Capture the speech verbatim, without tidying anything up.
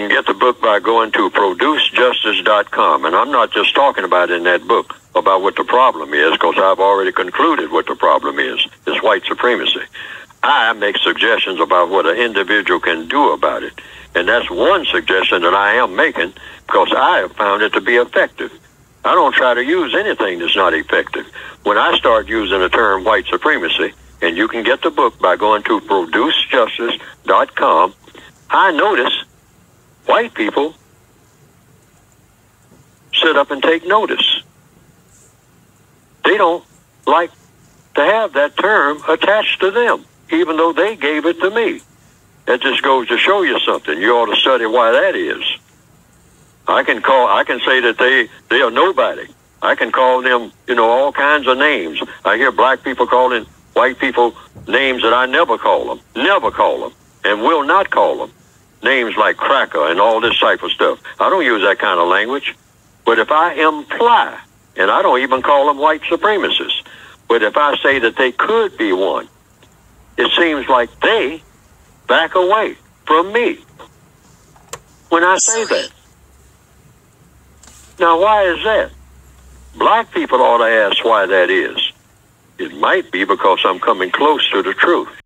can get the book by going to produce justice dot com. And I'm not just talking about in that book about what the problem is, because I've already concluded what the problem is. It's white supremacy. I make suggestions about what an individual can do about it. And that's one suggestion that I am making, because I have found it to be effective. I don't try to use anything that's not effective. When I start using the term white supremacy, and you can get the book by going to produce justice dot com, I notice white people sit up and take notice. They don't like to have that term attached to them, even though they gave it to me. That just goes to show you something. You ought to study why that is. I can call, I can say that they, they are nobody. I can call them, you know, all kinds of names. I hear black people calling white people names that I never call them, never call them, and will not call them. Names like cracker and all this type of stuff. I don't use that kind of language. But if I imply, and I don't even call them white supremacists, but if I say that they could be one, it seems like they back away from me when I say that. Now, why is that? Black people ought to ask why that is. It might be because I'm coming close to the truth.